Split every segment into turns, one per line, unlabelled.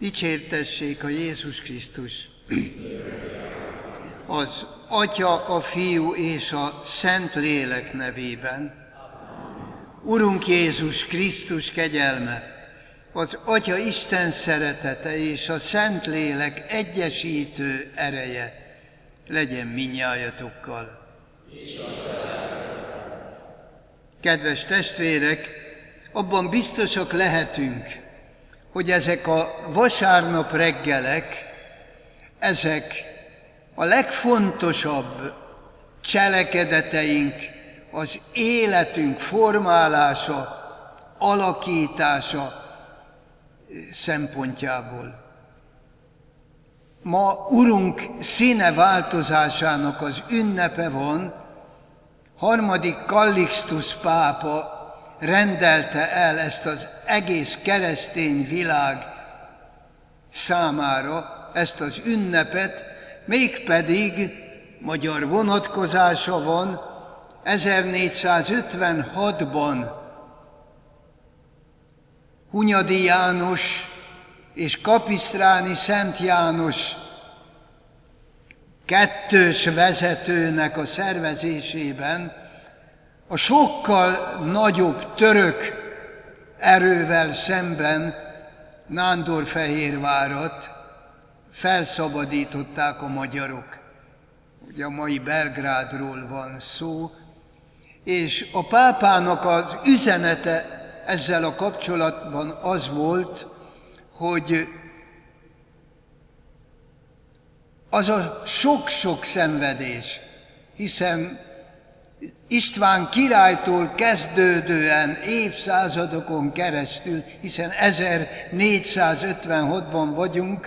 Dicsértessék a Jézus Krisztus! Az Atya, a Fiú és a Szent Lélek nevében. Urunk Jézus Krisztus kegyelme, az Atya Isten szeretete és a Szent Lélek egyesítő ereje legyen mindnyájatokkal. Kedves testvérek, abban biztosak lehetünk, hogy ezek a vasárnap reggelek, ezek a legfontosabb cselekedeteink, az életünk formálása, alakítása szempontjából. Ma Urunk színe változásának az ünnepe van, harmadik Kallixtusz pápa rendelte el ezt az egész keresztény világ számára, ezt az ünnepet, mégpedig magyar vonatkozása van, 1456-ban Hunyadi János és Kapisztráni Szent János kettős vezetőnek a szervezésében a sokkal nagyobb török erővel szemben Nándorfehérvárat felszabadították a magyarok. Ugye a mai Belgrádról van szó, és a pápának az üzenete ezzel a kapcsolatban az volt, hogy az a sok-sok szenvedés, hiszen István királytól kezdődően évszázadokon keresztül, hiszen 1456-ban vagyunk,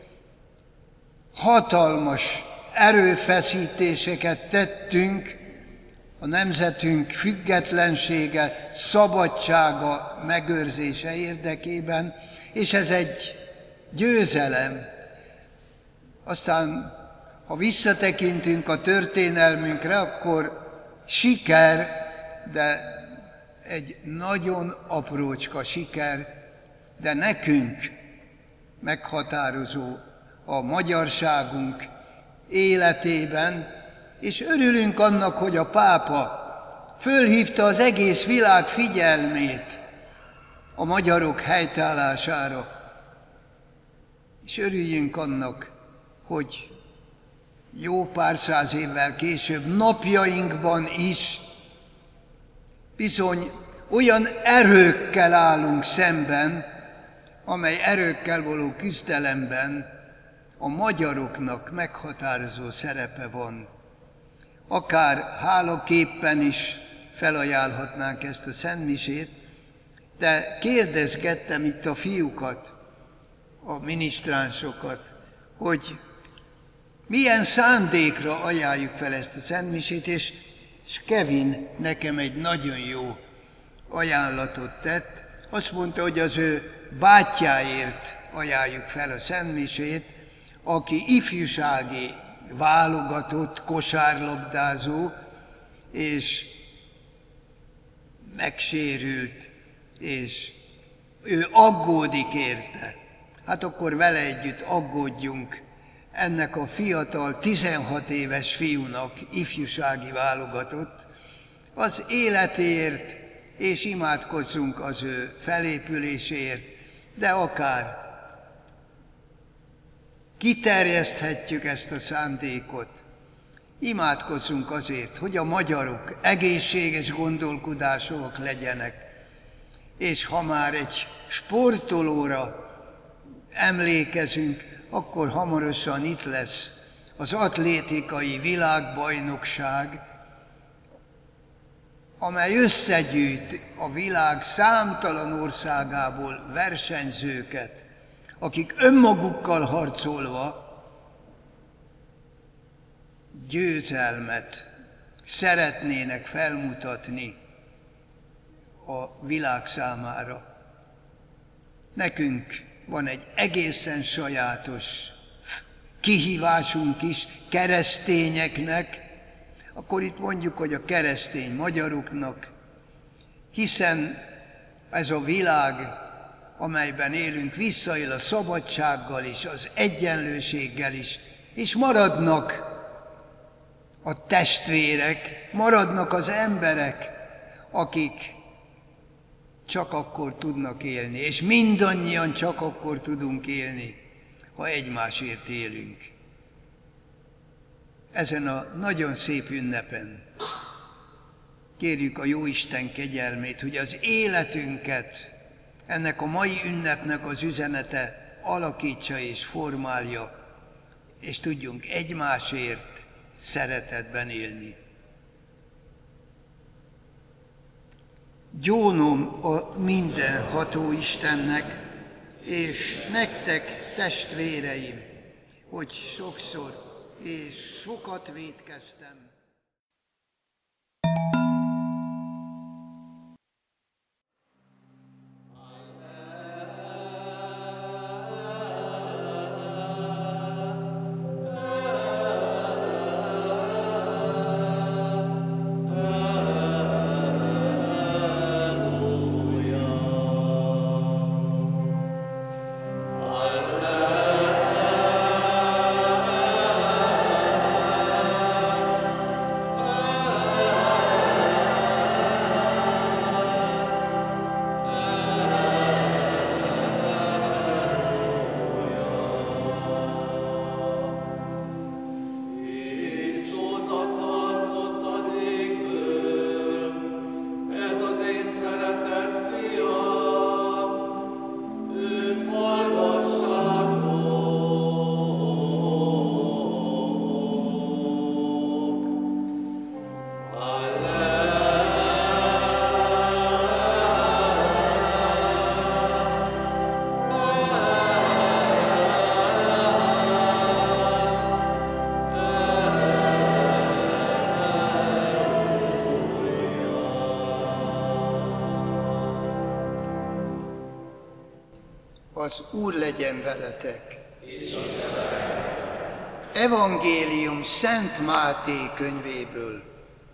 hatalmas erőfeszítéseket tettünk a nemzetünk függetlensége, szabadsága megőrzése érdekében, és ez egy győzelem. Aztán, ha visszatekintünk a történelmünkre, akkor siker, de egy nagyon aprócska siker, de nekünk meghatározó a magyarságunk életében, és örülünk annak, hogy a pápa fölhívta az egész világ figyelmét a magyarok helytállására. És örüljünk annak, hogy jó pár száz évvel később, napjainkban is bizony olyan erőkkel állunk szemben, amely erőkkel való küzdelemben a magyaroknak meghatározó szerepe van. Akár hálaképpen is felajánlhatnánk ezt a szentmisét, de kérdezgettem itt a fiúkat, a minisztránsokat, hogy milyen szándékra ajánljuk fel ezt a szentmisét, és Kevin nekem egy nagyon jó ajánlatot tett. Azt mondta, hogy az ő bátyjáért ajánljuk fel a szentmisét, aki ifjúsági válogatott kosárlabdázó, és megsérült, és ő aggódik érte. Hát akkor vele együtt aggódjunk ennek a fiatal, 16 éves fiúnak, ifjúsági válogatott, az életéért, és imádkozzunk az ő felépüléséért, de akár kiterjeszthetjük ezt a szándékot. Imádkozzunk azért, hogy a magyarok egészséges gondolkodásúak legyenek, és ha már egy sportolóra emlékezünk, akkor hamarosan itt lesz az atlétikai világbajnokság, amely összegyűjt a világ számtalan országából versenyzőket, akik önmagukkal harcolva győzelmet szeretnének felmutatni a világ számára. Nekünk van egy egészen sajátos kihívásunk is keresztényeknek, akkor itt mondjuk, hogy a keresztény magyaroknak, hiszen ez a világ amelyben élünk, visszaél a szabadsággal is, az egyenlőséggel is, és maradnak a testvérek, maradnak az emberek, akik csak akkor tudnak élni, és mindannyian csak akkor tudunk élni, ha egymásért élünk. Ezen a nagyon szép ünnepen kérjük a Jóisten kegyelmét, hogy az életünket ennek a mai ünnepnek az üzenete alakítsa és formálja, és tudjunk egymásért szeretetben élni. Gyónom a mindenható Istennek, és nektek, testvéreim, hogy sokszor és sokat vétkeztem. Az Úr legyen veletek. Evangélium Szent Máté könyvéből.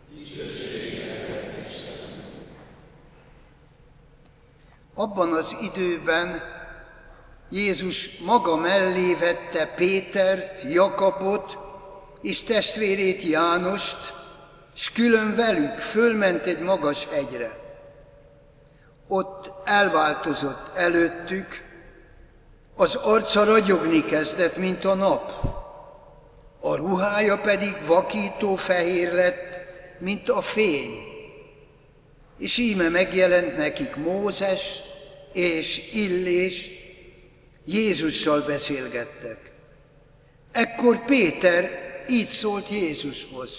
Abban az időben Jézus maga mellé vette Pétert, Jakabot és testvérét Jánost, s külön velük fölment egy magas hegyre. Ott elváltozott előttük, az arca ragyogni kezdett, mint a nap, a ruhája pedig vakító fehér lett, mint a fény. És íme megjelent nekik Mózes és Illés, Jézussal beszélgettek. Ekkor Péter így szólt Jézushoz: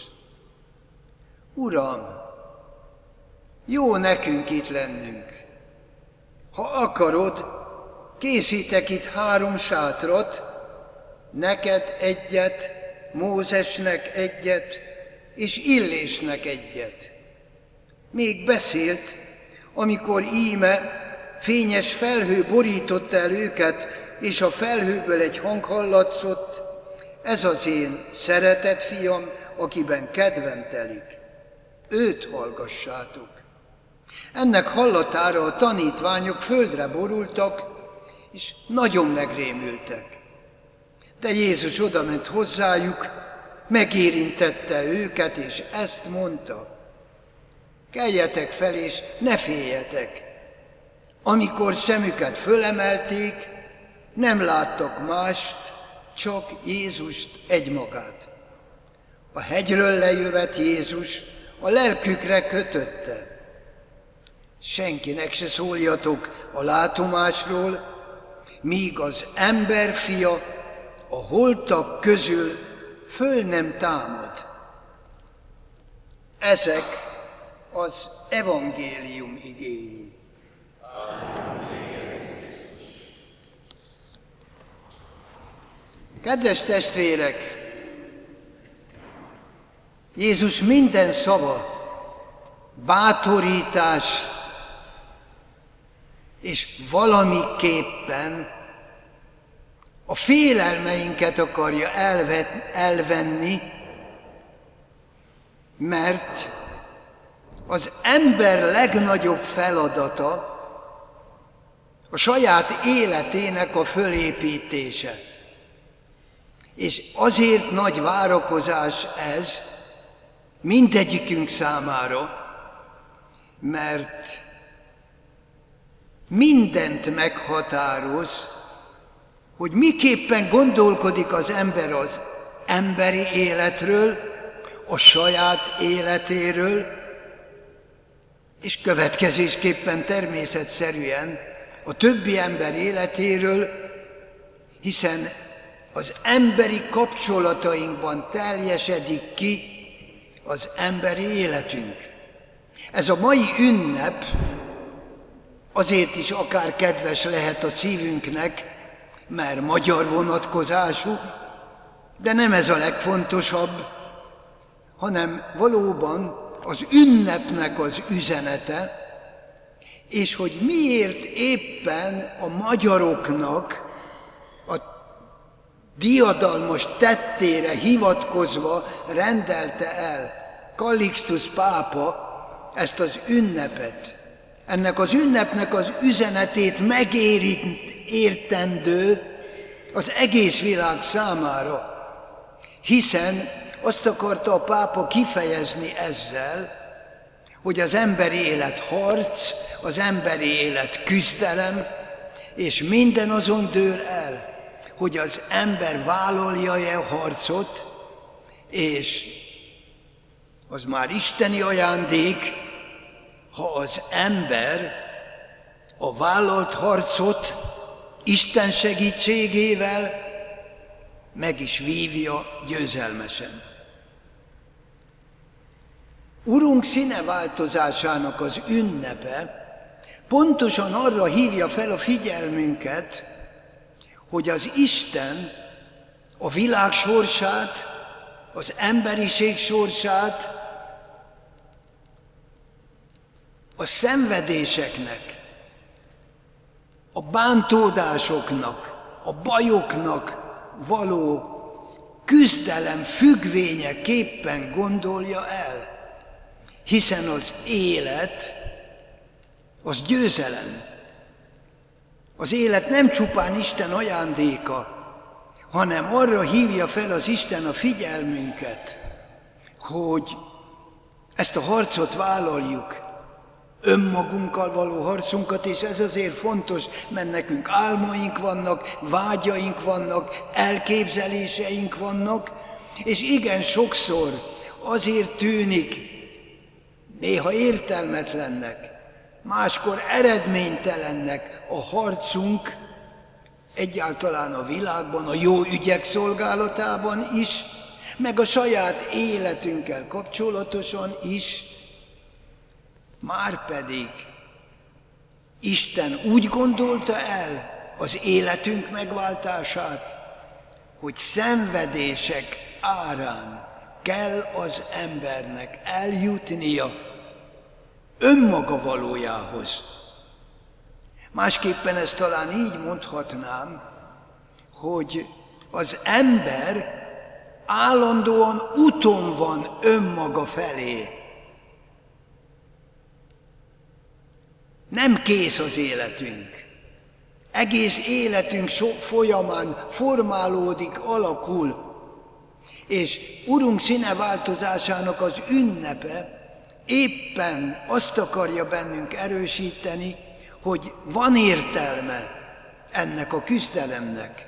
Uram, jó nekünk itt lennünk. Ha akarod, készítek itt 3 sátrat, neked egyet, Mózesnek egyet, és Illésnek egyet. Még beszélt, amikor íme fényes felhő borította el őket, és a felhőből egy hang hallatszott: ez az én szeretett fiam, akiben kedvem telik. Őt hallgassátok. Ennek hallatára a tanítványok földre borultak, és nagyon megrémültek. De Jézus odament hozzájuk, megérintette őket, és ezt mondta: keljetek fel, és ne féljetek. Amikor szemüket fölemelték, nem láttak mást, csak Jézust egymagát. A hegyről lejövet Jézus a lelkükre kötötte: senkinek se szóljatok a látomásról, míg az emberfia a holtak közül föl nem támad. Ezek az evangélium igéi. Kedves testvérek, Jézus minden szava bátorítás, és valamiképpen a félelmeinket akarja elvenni, mert az ember legnagyobb feladata a saját életének a fölépítése. És azért nagy várakozás ez mindegyikünk számára, mert mindent meghatároz, hogy miképpen gondolkodik az ember az emberi életről, a saját életéről, és következésképpen természetszerűen a többi ember életéről, hiszen az emberi kapcsolatainkban teljesedik ki az emberi életünk. Ez a mai ünnep azért is akár kedves lehet a szívünknek, mert magyar vonatkozású, de nem ez a legfontosabb, hanem valóban az ünnepnek az üzenete, és hogy miért éppen a magyaroknak a diadalmas tettére hivatkozva rendelte el Kallixtusz pápa ezt az ünnepet. Ennek az ünnepnek az üzenetét megértendő az egész világ számára, hiszen azt akarta a pápa kifejezni ezzel, hogy az emberi élet harc, az emberi élet küzdelem, és minden azon dől el, hogy az ember vállalja-e a harcot, és az már isteni ajándék, ha az ember a vállalt harcot Isten segítségével meg is vívja győzelmesen. Urunk színeváltozásának az ünnepe pontosan arra hívja fel a figyelmünket, hogy az Isten a világ sorsát, az emberiség sorsát a szenvedéseknek, a bántódásoknak, a bajoknak való küzdelem függvényeképpen gondolja el, hiszen az élet az győzelem. Az élet nem csupán Isten ajándéka, hanem arra hívja fel az Isten a figyelmünket, hogy ezt a harcot vállaljuk, önmagunkkal való harcunkat, és ez azért fontos, mert nekünk álmaink vannak, vágyaink vannak, elképzeléseink vannak, és igen sokszor azért tűnik néha értelmetlennek, máskor eredménytelennek a harcunk egyáltalán a világban, a jó ügyek szolgálatában is, meg a saját életünkkel kapcsolatosan is, márpedig Isten úgy gondolta el az életünk megváltását, hogy szenvedések árán kell az embernek eljutnia önmaga valójához. Másképpen ezt talán így mondhatnám, hogy az ember állandóan úton van önmaga felé. Nem kész az életünk. Egész életünk folyamán formálódik, alakul, és Urunk színeváltozásának az ünnepe éppen azt akarja bennünk erősíteni, hogy van értelme ennek a küzdelemnek,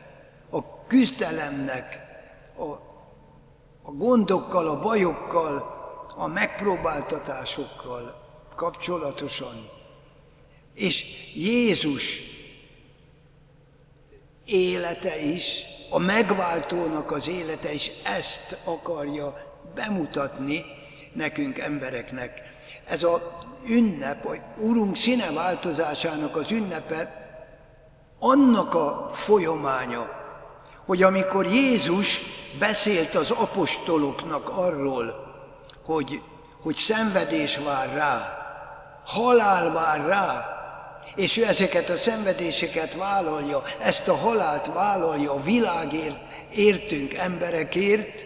a gondokkal, a bajokkal, a megpróbáltatásokkal kapcsolatosan. És Jézus élete is, a megváltónak az élete is ezt akarja bemutatni nekünk embereknek. Ez az ünnep, a Urunk színeváltozásának az ünnepe annak a folyamánya, hogy amikor Jézus beszélt az apostoloknak arról, hogy szenvedés vár rá, halál vár rá, és ő ezeket a szenvedéseket vállalja, ezt a halált vállalja a világért, értünk emberekért,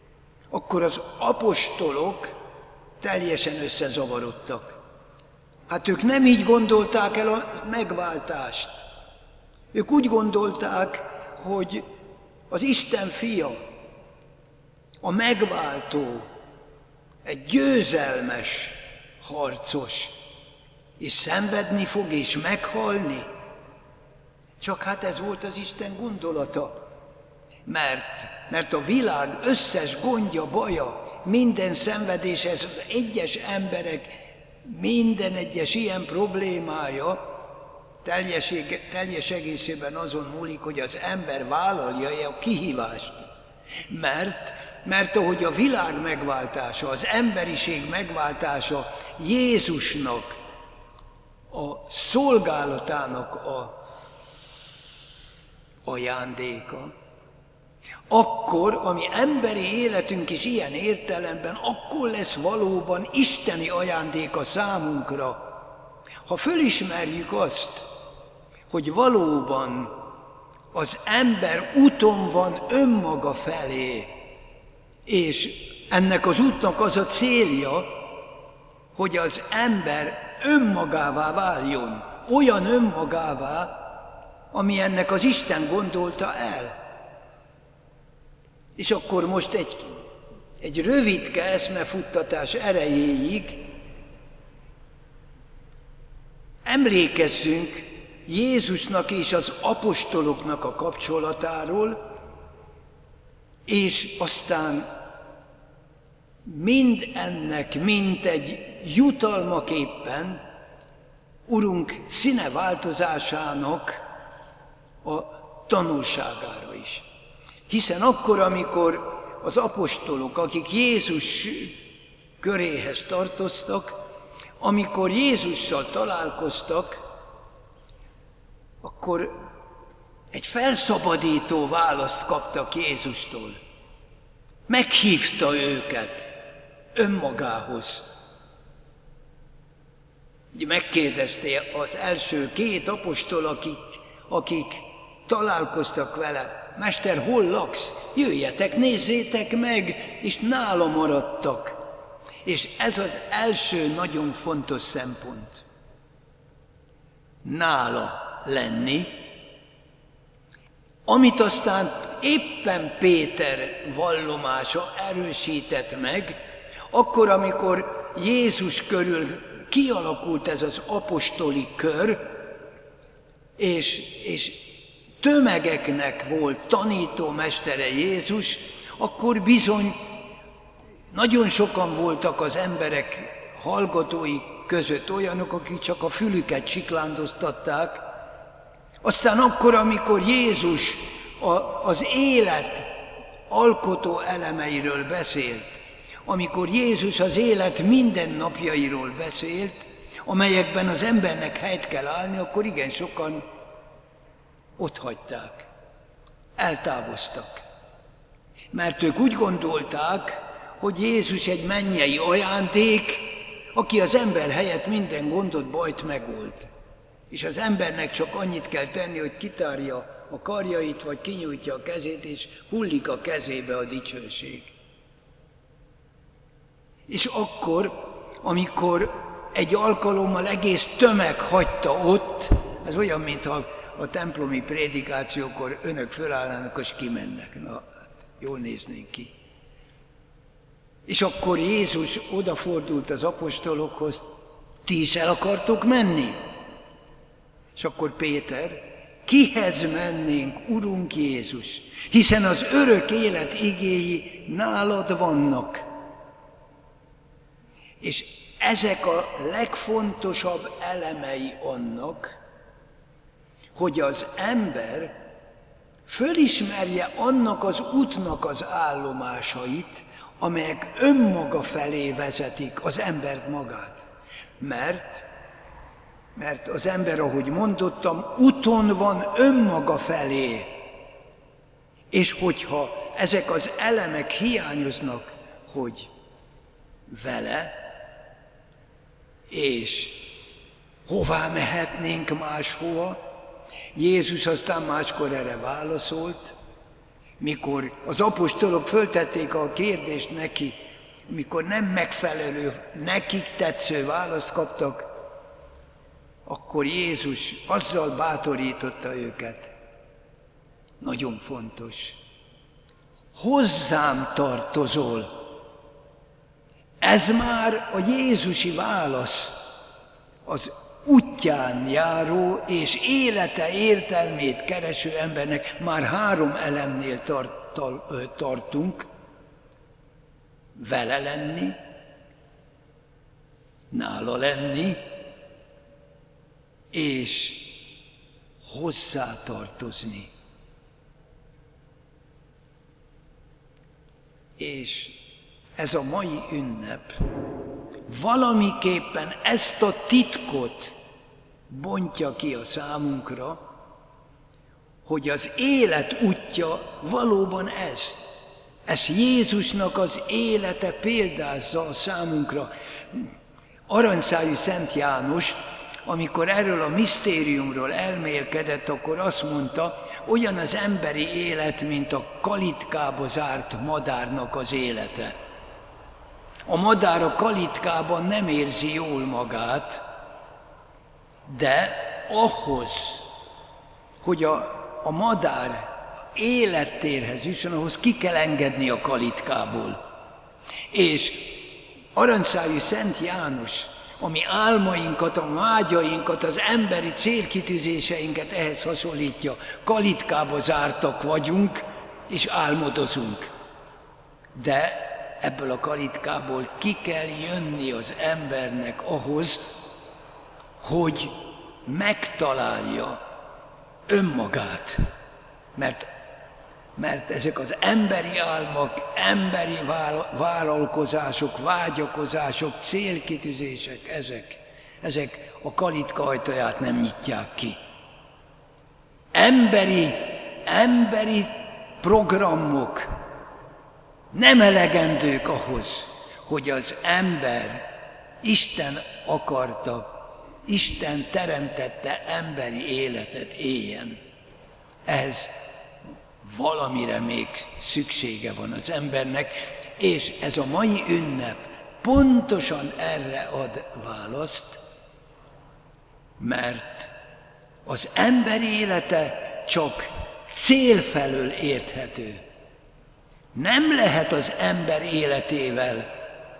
akkor az apostolok teljesen összezavarodtak. Hát ők nem így gondolták el a megváltást. Ők úgy gondolták, hogy az Isten fia, a megváltó, egy győzelmes harcos, és szenvedni fog, és meghalni. Csak hát ez volt az Isten gondolata. Mert a világ összes gondja, baja, minden szenvedés, ez az egyes emberek minden egyes ilyen problémája teljes egészében azon múlik, hogy az ember vállalja a kihívást. Mert ahogy a világ megváltása, az emberiség megváltása Jézusnak, a szolgálatának a ajándéka, akkor, ami emberi életünk is ilyen értelemben, akkor lesz valóban isteni ajándéka számunkra, ha fölismerjük azt, hogy valóban az ember úton van önmaga felé, és ennek az útnak az a célja, hogy az ember önmagává váljon, olyan önmagává, ami ennek az Isten gondolta el. És akkor most egy rövidke eszmefuttatás erejéig emlékezzünk Jézusnak és az apostoloknak a kapcsolatáról, és aztán mind ennek, mint egy jutalmaképpen Urunk színeváltozásának a tanulságára is. Hiszen akkor, amikor az apostolok, akik Jézus köréhez tartoztak, amikor Jézussal találkoztak, akkor egy felszabadító választ kaptak Jézustól. Meghívta őket önmagához. Megkérdezte az első két apostol, akik találkoztak vele, Mester, hol laksz? Jöjjetek, nézzétek meg, és nála maradtak. És ez az első nagyon fontos szempont. Nála lenni, amit aztán éppen Péter vallomása erősített meg, akkor, amikor Jézus körül kialakult ez az apostoli kör, és tömegeknek volt tanítómestere Jézus, akkor bizony nagyon sokan voltak az emberek hallgatói között olyanok, akik csak a fülüket csiklándoztatták. Aztán akkor, amikor Jézus az élet alkotó elemeiről beszélt, amikor Jézus az élet mindennapjairól beszélt, amelyekben az embernek helyt kell állni, akkor igen sokan otthagyták, eltávoztak. Mert ők úgy gondolták, hogy Jézus egy mennyei ajándék, aki az ember helyett minden gondot, bajt megold. És az embernek csak annyit kell tenni, hogy kitárja a karjait, vagy kinyújtja a kezét, és hullik a kezébe a dicsőség. És akkor, amikor egy alkalommal egész tömeg hagyta ott, ez olyan, mintha a templomi prédikációkor önök fölállnának, és kimennek. Na, hát jól néznénk ki. És akkor Jézus odafordult az apostolokhoz, ti is el akartok menni? És akkor Péter, kihez mennénk, Urunk Jézus, hiszen az örök élet igéi nálad vannak. És ezek a legfontosabb elemei annak, hogy az ember fölismerje annak az útnak az állomásait, amelyek önmaga felé vezetik az embert magát. Mert az ember, ahogy mondottam, úton van önmaga felé. És hogyha ezek az elemek hiányoznak, hogy vele, és hová mehetnénk máshova, Jézus aztán máskor erre válaszolt, mikor az apostolok föltették a kérdést neki, mikor nem megfelelő, nekik tetsző választ kaptak, akkor Jézus azzal bátorította őket. Nagyon fontos. Hozzám tartozol. Ez már a jézusi válasz az útján járó és élete értelmét kereső embernek. Már 3 elemnél tartunk. Vele lenni, nála lenni, és hozzátartozni. És ez a mai ünnep valamiképpen ezt a titkot bontja ki a számunkra, hogy az élet útja valóban ez. Ez Jézusnak az élete példázza a számunkra. Aranyszájú Szent János, amikor erről a misztériumról elmélkedett, akkor azt mondta, olyan az emberi élet, mint a kalitkába zárt madárnak az élete. A madár a kalitkában nem érzi jól magát, de ahhoz, hogy a madár élettérhez jusson, ahhoz ki kell engedni a kalitkából. És aranyszájú Szent János, ami álmainkat, a vágyainkat, az emberi célkitűzéseinket ehhez hasonlítja, kalitkába zártak vagyunk, és álmodozunk. De ebből a kalitkából ki kell jönni az embernek ahhoz, hogy megtalálja önmagát. Mert ezek az emberi álmok, emberi vállalkozások, vágyakozások, célkitűzések, ezek a kalitka ajtaját nem nyitják ki. Emberi programok nem elegendők ahhoz, hogy az ember Isten akarta, Isten teremtette emberi életet éljen. Ehhez valamire még szüksége van az embernek, és ez a mai ünnep pontosan erre ad választ, mert az ember élete csak cél felől érthető. Nem lehet az ember életével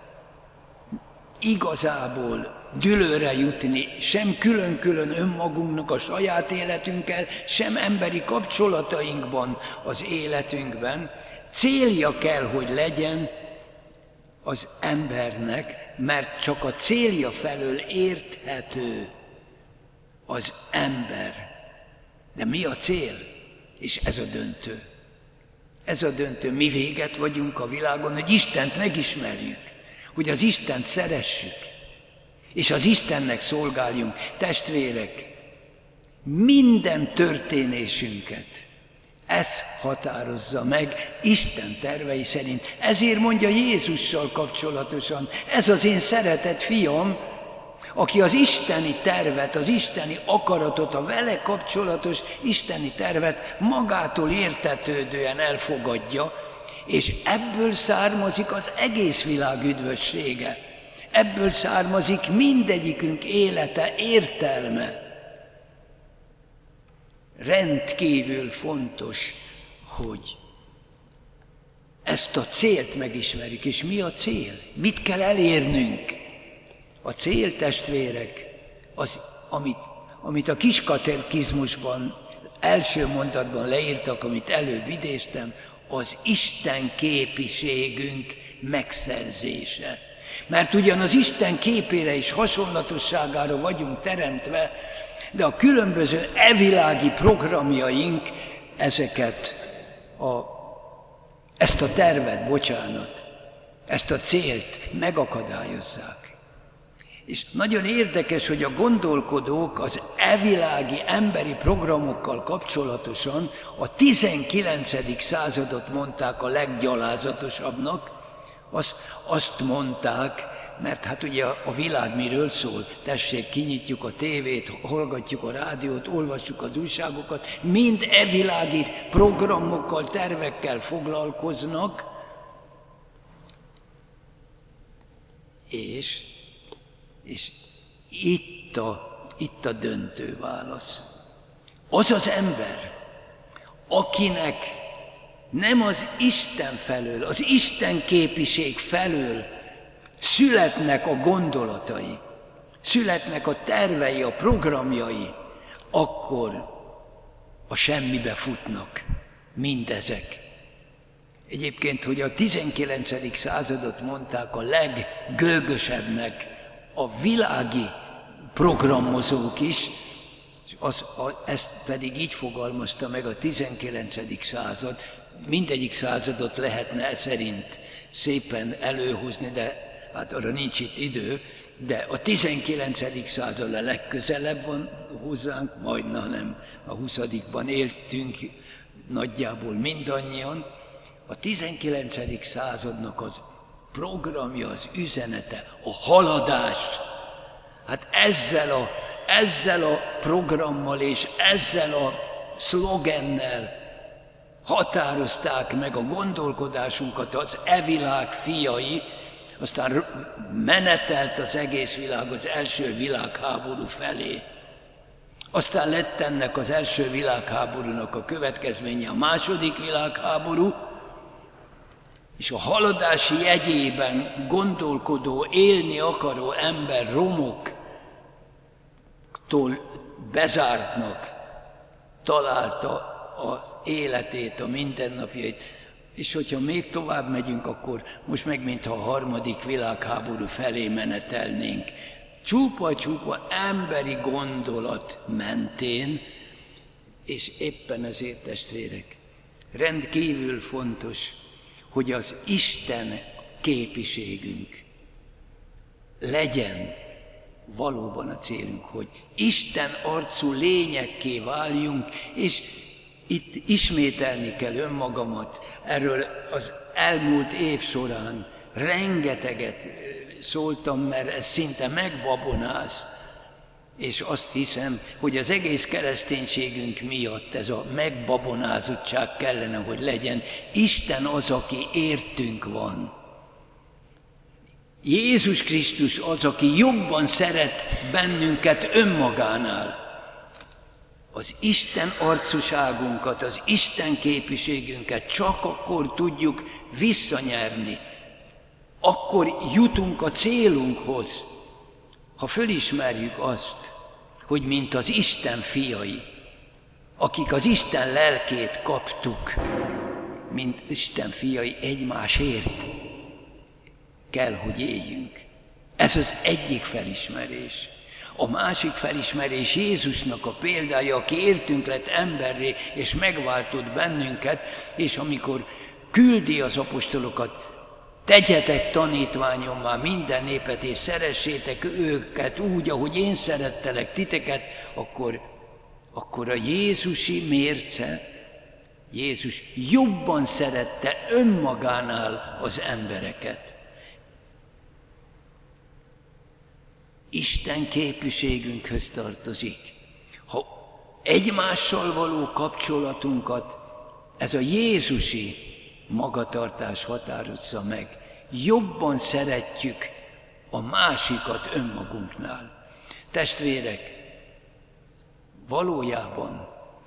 igazából dűlőre jutni, sem külön-külön önmagunknak a saját életünkkel, sem emberi kapcsolatainkban, az életünkben. Célja kell, hogy legyen az embernek, mert csak a célja felől érthető az ember. De mi a cél? És ez a döntő. Ez a döntő. Mi véget vagyunk a világon, hogy Istent megismerjük, hogy az Istent szeressük, és az Istennek szolgáljunk. Testvérek, minden történésünket ez határozza meg Isten tervei szerint. Ezért mondja Jézussal kapcsolatosan, ez az én szeretett fiam, aki az isteni tervet, az isteni akaratot, a vele kapcsolatos isteni tervet magától értetődően elfogadja, és ebből származik az egész világ üdvössége. Ebből származik mindegyikünk élete, értelme. Rendkívül fontos, hogy ezt a célt megismerjük. És mi a cél? Mit kell elérnünk? A cél, testvérek, az, amit a kis katekizmusban, első mondatban leírtak, amit előbb idéztem, az Isten képiségünk megszerzése. Mert ugyan az Isten képére és hasonlatosságára vagyunk teremtve, de a különböző evilági programjaink ezt a tervet, ezt a célt megakadályozzák. És nagyon érdekes, hogy a gondolkodók az evilági emberi programokkal kapcsolatosan a 19. századot mondták a leggyalázatosabbnak. Azt mondták, mert hát ugye a világ miről szól? Tessék, kinyitjuk a tévét, hallgatjuk a rádiót, olvassuk az újságokat, mind evilági programokkal, tervekkel foglalkoznak, és
itt a döntő válasz. Az az ember, akinek nem az Isten felől, az Isten képiség felől születnek a gondolatai, születnek a tervei, a programjai, akkor a semmibe futnak mindezek. Egyébként, hogy a 19. századot mondták a leggőgösebbnek a világi programozók is, és ezt pedig így fogalmazta meg a 19. század. Mindegyik századot lehetne e szerint szépen előhozni, de hát arra nincs itt idő, de a 19. század a legközelebb van hozzánk, majdnem a 20-ban éltünk nagyjából mindannyian. A 19. századnak az programja, az üzenete, a haladás. Hát ezzel a programmal és ezzel a szlogennel határozták meg a gondolkodásunkat az világ fiai, aztán menetelt az egész világ az első világháború felé. Aztán lett ennek az első világháborúnak a következménye a második világháború, és a haladási jegyében gondolkodó, élni akaró ember romoktól bezártnak találta az életét, a mindennapjait, és hogyha még tovább megyünk, akkor most meg mintha a harmadik világháború felé menetelnénk. Csupa-csupa emberi gondolat mentén, és éppen ezért, testvérek, rendkívül fontos, hogy az Isten képiségünk legyen valóban a célunk, hogy Isten arcú lényekké váljunk, és itt ismételni kell önmagamat. Erről az elmúlt év során rengeteget szóltam, mert ez szinte megbabonáz. És azt hiszem, hogy az egész kereszténységünk miatt ez a megbabonázottság kellene, hogy legyen. Isten az, aki értünk van. Jézus Krisztus az, aki jobban szeret bennünket önmagánál. Az Isten arcúságunkat, az Isten képiségünket csak akkor tudjuk visszanyerni. Akkor jutunk a célunkhoz, ha fölismerjük azt, hogy mint az Isten fiai, akik az Isten lelkét kaptuk, mint Isten fiai egymásért kell, hogy éljünk. Ez az egyik felismerés. A másik felismerés Jézusnak a példája, aki értünk lett emberré, és megváltott bennünket, és amikor küldi az apostolokat, tegyetek tanítványommá minden népet, és szeressétek őket úgy, ahogy én szerettelek titeket, akkor a jézusi mérce, Jézus jobban szerette önmagánál az embereket. Isten képviségünkhöz tartozik. Ha egymással való kapcsolatunkat ez a jézusi magatartás határozza meg, jobban szeretjük a másikat önmagunknál. Testvérek, valójában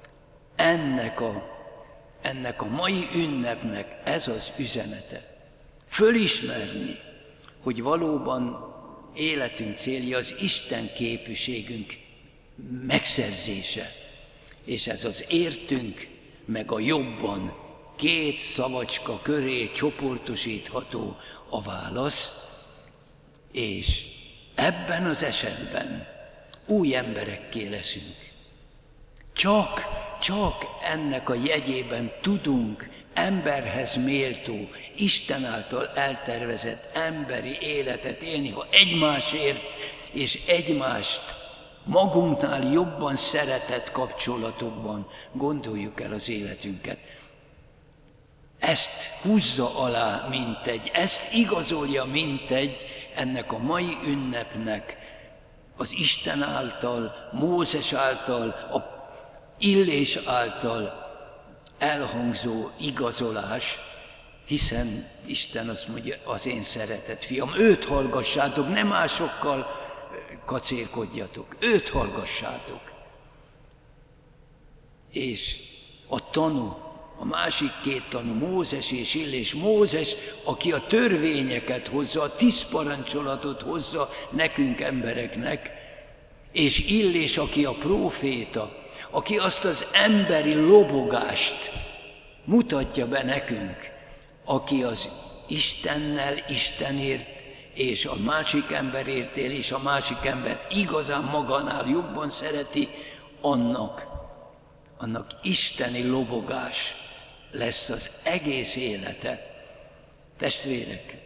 ennek a mai ünnepnek ez az üzenete. Fölismerni, hogy valóban életünk célja az Isten képviségünk megszerzése, és ez az értünk meg a jobban két szavacska köré csoportosítható a válasz, és ebben az esetben új emberekké leszünk. Csak ennek a jegyében tudunk emberhez méltó, Isten által eltervezett emberi életet élni, ha egymásért és egymást magunknál jobban szeretett kapcsolatokban gondoljuk el az életünket. Ezt húzza alá mintegy, ezt igazolja mintegy ennek a mai ünnepnek az Isten által, Mózes által, a Illés által elhangzó igazolás, hiszen Isten azt mondja, az én szeretett fiam, őt hallgassátok, nem másokkal kacérkodjatok, őt hallgassátok. És a tanú, a másik két tanú, Mózes és Illés. Mózes, aki a törvényeket hozza, a 10 parancsolatot hozza nekünk embereknek, és Illés, aki a próféta, aki azt az emberi lobogást mutatja be nekünk, aki az Istennel, Istenért és a másik emberért él, és a másik embert igazán magánál jobban szereti, annak isteni lobogás lesz az egész élete. Testvérek,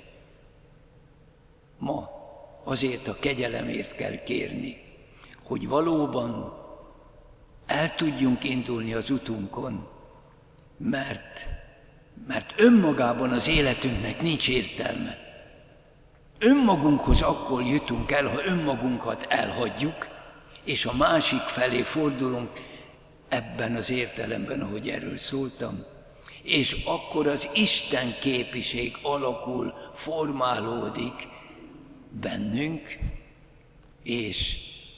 ma azért a kegyelemért kell kérni, hogy valóban el tudjunk indulni az utunkon, mert önmagában az életünknek nincs értelme. Önmagunkhoz akkor jutunk el, ha önmagunkat elhagyjuk, és a másik felé fordulunk ebben az értelemben, ahogy erről szóltam, és akkor az Isten képiség alakul, formálódik bennünk, és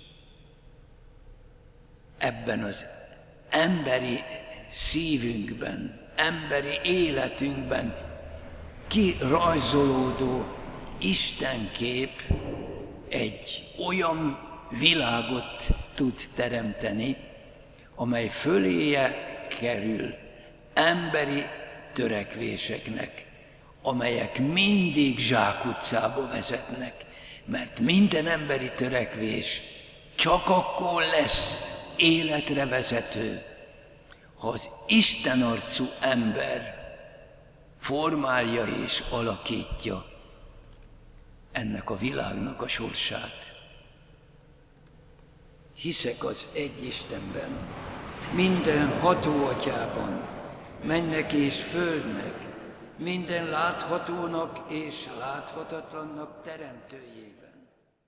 ebben az emberi szívünkben, emberi életünkben kirajzolódó Istenkép egy olyan világot tud teremteni, amely föléje kerül emberi törekvéseknek, amelyek mindig zsákutcába vezetnek, mert minden emberi törekvés csak akkor lesz életre vezető, ha az Isten arcú ember formálja és alakítja ennek a világnak a sorsát. Hiszek az egy Istenben, minden ható Atyában, mennek és földnek, minden láthatónak és láthatatlannak teremtőjében.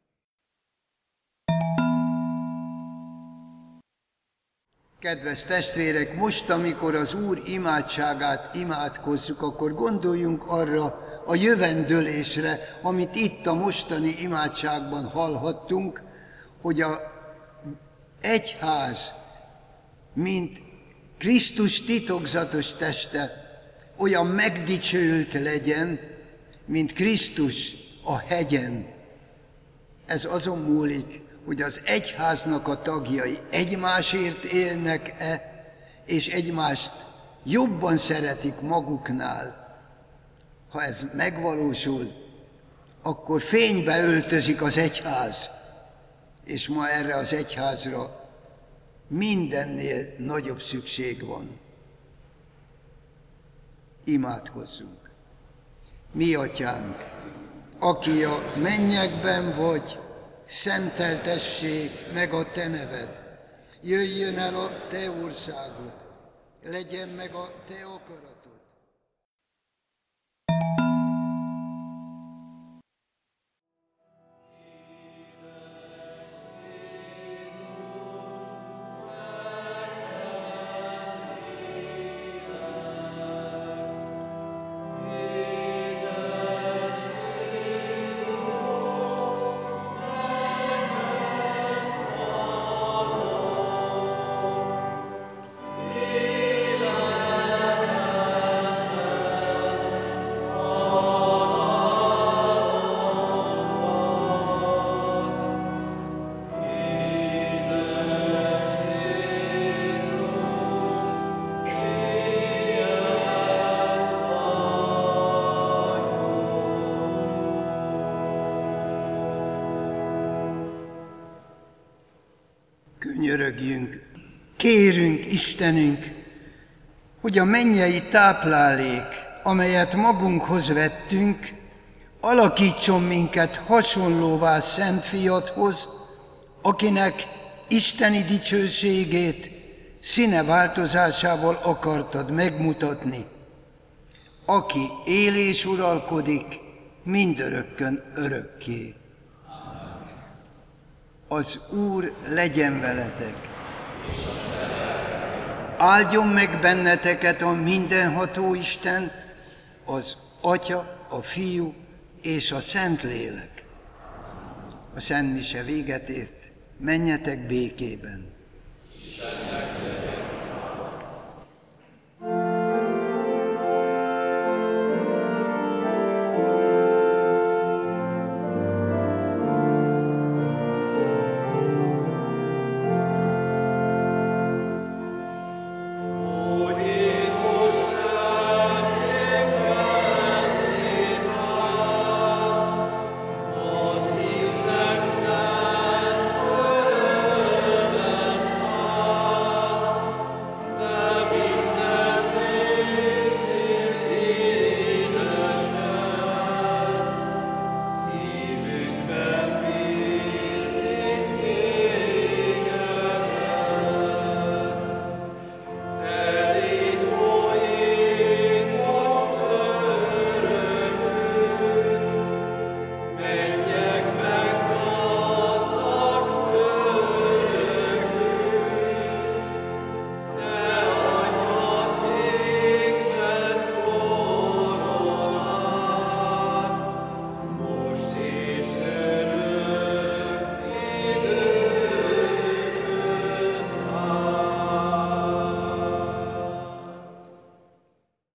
Kedves testvérek, most, amikor az Úr imádságát imádkozzuk, akkor gondoljunk arra a jövendőlésre, amit itt a mostani imádságban hallhattunk, hogy az egyház, mint Krisztus titokzatos teste, olyan megdicsőült legyen, mint Krisztus a hegyen. Ez azon múlik, hogy az egyháznak a tagjai egymásért élnek-e, és egymást jobban szeretik maguknál. Ha ez megvalósul, akkor fénybe öltözik az egyház, és ma erre az egyházra mindennél nagyobb szükség van. Imádkozzunk! Mi Atyánk, aki a mennyekben vagy, szenteltessék meg a Te neved, jöjjön el a Te országod, legyen meg a Te akaratod. Könyörögjünk, kérünk Istenünk, hogy a mennyei táplálék, amelyet magunkhoz vettünk, alakítson minket hasonlóvá Szent Fiadhoz, akinek isteni dicsőségét színe változásával akartad megmutatni, aki él és uralkodik mindörökkön örökké. Az Úr legyen veletek. Áldjon meg benneteket a mindenható Isten, az Atya, a Fiú és a Szentlélek. a Szent Mise véget ért, menjetek békében.